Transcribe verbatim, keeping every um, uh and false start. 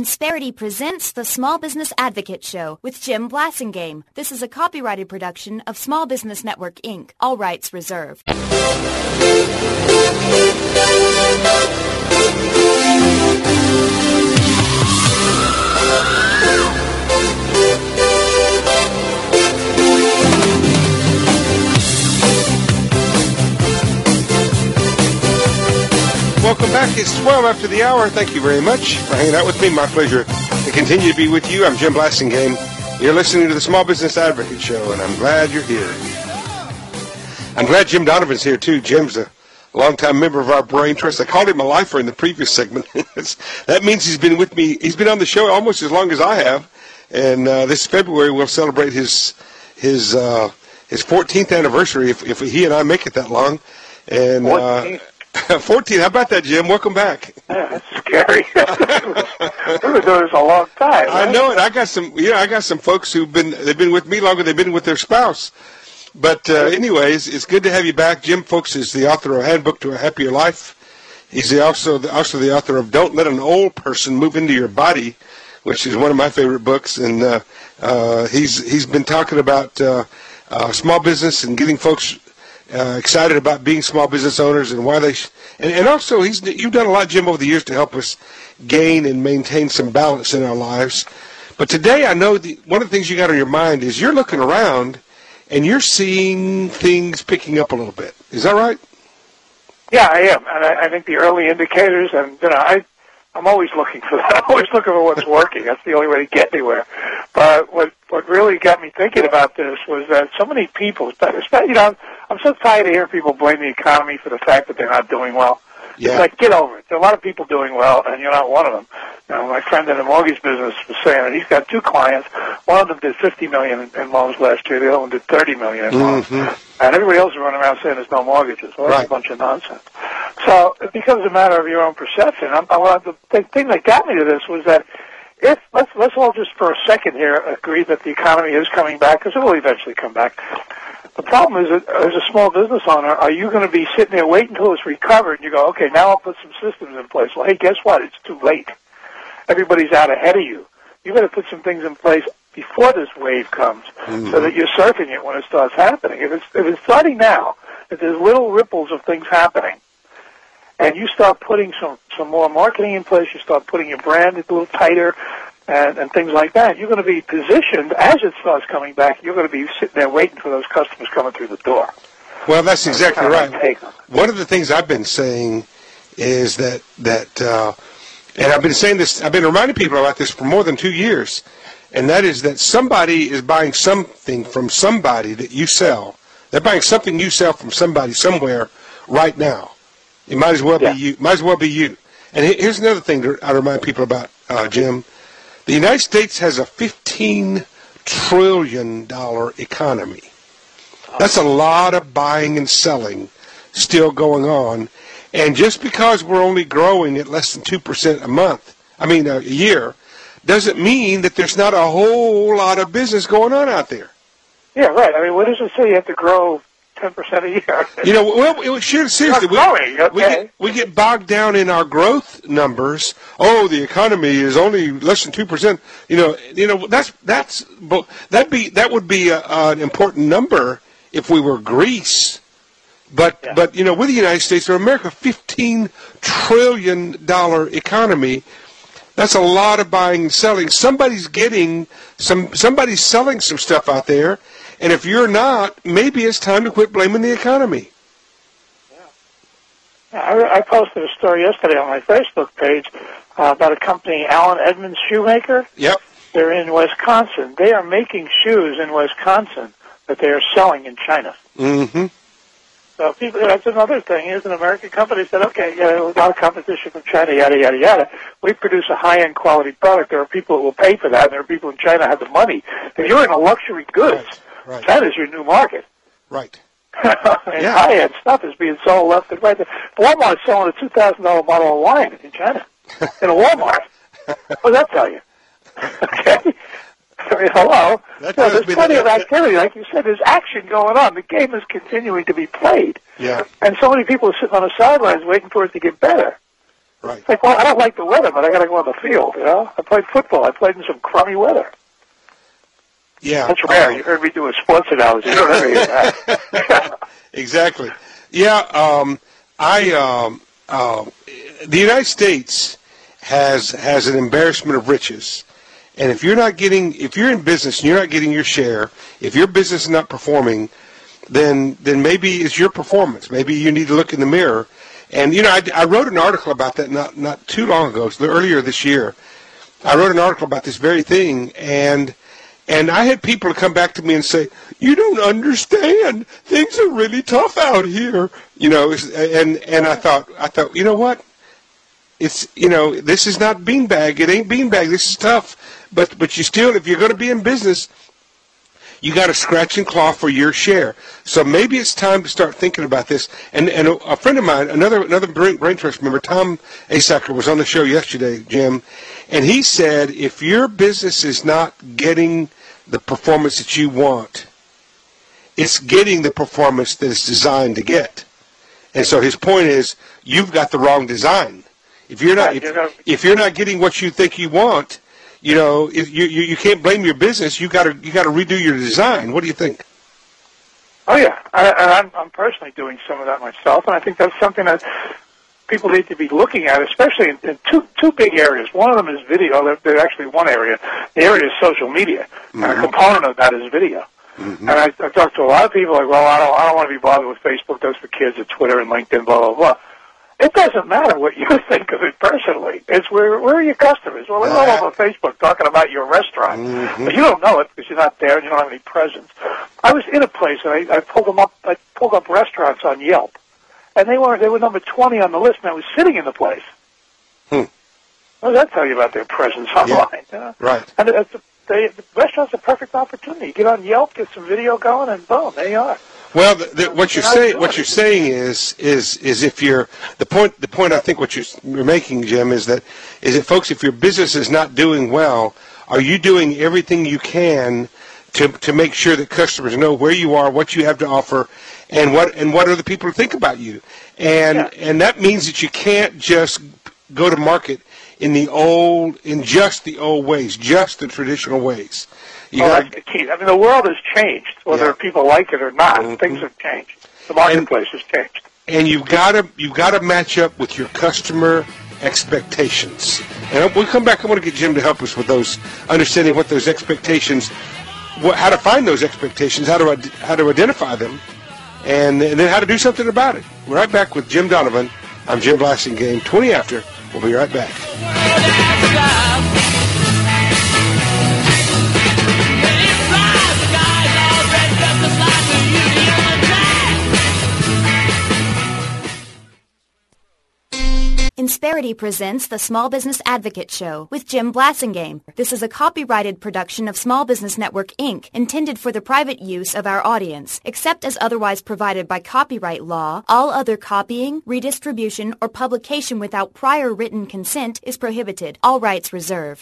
Insperity presents the Small Business Advocate Show with Jim Blasingame. This is a copyrighted production of Small Business Network, Incorporated. All rights reserved. Welcome back. It's twelve after the hour. Thank you very much for hanging out with me. My pleasure to continue to be with you. I'm Jim Blasingame. You're listening to the Small Business Advocate Show, and I'm glad you're here. I'm glad Jim Donovan's here, too. Jim's a longtime member of our Brain Trust. I called him a lifer in the previous segment. That means he's been with me. He's been on the show almost as long as I have, and uh, this February we'll celebrate his his uh, his fourteenth anniversary if, if he and I make it that long. And uh, fourteen, how about that, Jim? Welcome back. Yeah, that's scary. We've been doing this a long time. Right? I know it. I got some, you know, I got some folks who've been, they've been with me longer than they've been with their spouse. But uh, anyways, it's good to have you back. Jim Folks is the author of Handbook to a Happier Life. He's the, also, the, also the author of Don't Let an Old Person Move Into Your Body, which is one of my favorite books. And uh, uh, he's he's been talking about uh, uh, small business and getting folks Uh, excited about being small business owners and why they, sh- and, and also he's you've done a lot, Jim, over the years to help us gain and maintain some balance in our lives. But today, I know the, one of the things you got on your mind is you're looking around and you're seeing things picking up a little bit. Is that right? Yeah, I am, and I, I think the early indicators, and you know, I, I'm always looking for that. I'm always looking for what's working. That's the only way to get anywhere. But what what really got me thinking about this was that so many people, especially, you know, I'm so tired of hearing people blame the economy for the fact that they're not doing well. Yeah. It's like, get over it. There are a lot of people doing well, and you're not one of them. You know, my friend in the mortgage business was saying that he's got two clients. One of them did fifty million dollars in, in loans last year. The other one did thirty million dollars in loans. Mm-hmm. And everybody else is running around saying there's no mortgages. Well, that's right. A bunch of nonsense. So it becomes a matter of your own perception. I'm, I, the thing that got me to this was that if let's let's all just for a second here agree that the economy is coming back, because it will eventually come back. The problem is that as a small business owner, are you going to be sitting there waiting until it's recovered and you go, okay, now I'll put some systems in place. Well, hey, guess what? It's too late. Everybody's out ahead of you. You've got to put some things in place before this wave comes, mm-hmm. so that you're surfing it when it starts happening. If it's if it's starting now, if there's little ripples of things happening, and you start putting some, some more marketing in place, you start putting your brand a little tighter, and, and things like that, you're going to be positioned as it starts coming back. You're going to be sitting there waiting for those customers coming through the door. Well, that's exactly right. One of the things I've been saying is that, that uh, and I've been saying this, I've been reminding people about this for more than two years, and that is that somebody is buying something from somebody that you sell. They're buying something you sell from somebody somewhere right now. It might as well yeah. be you. Might as well be you. And here's another thing that I remind people about, uh, Jim. The United States has a fifteen trillion dollars economy. That's a lot of buying and selling still going on. And just because we're only growing at less than two percent a month, I mean a year, doesn't mean that there's not a whole lot of business going on out there. Yeah, right. I mean, what does it say you have to grow ten percent a year? You know, well, it was, seriously, we, growing, okay. we, get, we get bogged down in our growth numbers. Oh, the economy is only less than two percent. You know, you know that's that's that be that would be a, an important number if we were Greece. But yeah. but you know, with the United States or America, fifteen trillion dollars economy. That's a lot of buying and selling. Somebody's getting some. Somebody's selling some stuff out there. And if you're not, maybe it's time to quit blaming the economy. Yeah. I, I posted a story yesterday on my Facebook page uh, about a company, Allen Edmonds Shoemaker. Yep. They're in Wisconsin. They are making shoes in Wisconsin that they are selling in China. Mm-hmm. So people, that's another thing. Here's an American company said, okay, yeah, a lot of competition from China, yada, yada, yada. We produce a high-end quality product. There are people that will pay for that, and there are people in China who have the money. If you're in a luxury goods, right. Right. That is your new market. Right. and yeah. High-end stuff is being sold left and right. Walmart's selling a two thousand dollars bottle of wine in China, in a Walmart. What does that tell you? Okay. I mean, hello. That so there's plenty the, of activity. Like you said, there's action going on. The game is continuing to be played. Yeah. And so many people are sitting on the sidelines waiting for it to get better. Right. It's like, well, I don't like the weather, but I got to go on the field. You know, I played football. I played in some crummy weather. Yeah, that's rare. um, You heard me do a sports analogy. You don't ever hear that. Exactly. Yeah, um, I um, uh, the United States has has an embarrassment of riches, and if you're not getting, if you're in business and you're not getting your share, if your business is not performing, then then maybe it's your performance. Maybe you need to look in the mirror. And you know, I, I wrote an article about that not not too long ago, earlier this year. I wrote an article about this very thing, and. And I had people come back to me and say, "You don't understand. Things are really tough out here." You know, and and I thought, I thought, you know what? It's you know, this is not beanbag. It ain't beanbag. This is tough. But but you still, if you're going to be in business, you got to scratch and claw for your share. So maybe it's time to start thinking about this. And and a friend of mine, another another brain, brain trust member, Tom Asacker, was on the show yesterday, Jim, and he said if your business is not getting the performance that you want, it's getting the performance that it's designed to get. And so his point is, you've got the wrong design. If you're not if, if you're not getting what you think you want, you know, if you, you you can't blame your business. You got to you got to redo your design. What do you think? Oh yeah, I, I'm I'm personally doing some of that myself, and I think that's something that people need to be looking at, especially in, in two two big areas. One of them is video. There's actually one area. The area is social media, mm-hmm. and a component of that is video. Mm-hmm. And I, I talk to a lot of people like, well, I don't I don't want to be bothered with Facebook. That's for kids. Or Twitter and LinkedIn, blah blah blah. It doesn't matter what you think of it personally. It's where where are your customers? Well, they're all over Facebook talking about your restaurant, mm-hmm. but you don't know it because you're not there and you don't have any presence. I was in a place and I, I pulled them up. I pulled up restaurants on Yelp, and they were they were number twenty on the list, and I was sitting in the place. Hmm. What does that tell you about their presence online? Yeah. You know? Right. And it's a, they, the restaurant's a perfect opportunity. Get on Yelp, get some video going, and boom, there you are. Well, the, the, what you're saying, what you're saying is, is, is if you're the point. The point I think what you're, you're making, Jim, is that, is that, folks, if your business is not doing well, are you doing everything you can to to make sure that customers know where you are, what you have to offer, and what and what other people think about you, and yeah. and that means that you can't just go to market in the old, in just the old ways, just the traditional ways. You oh, gotta, that's the key. I mean, the world has changed, whether yeah. people like it or not. Mm-hmm. Things have changed. The marketplace and, has changed. And you've got to you've got to match up with your customer expectations. And we'll come back. I want to get Jim to help us with those, understanding what those expectations, what, how to find those expectations, how to how to identify them, and, and then how to do something about it. We're right back with Jim Donovan. I'm Jim Blasingame. twenty after. We'll be right back. Insperity presents the Small Business Advocate Show with Jim Blasingame. This is a copyrighted production of Small Business Network, Incorporated, intended for the private use of our audience. Except as otherwise provided by copyright law, all other copying, redistribution, or publication without prior written consent is prohibited. All rights reserved.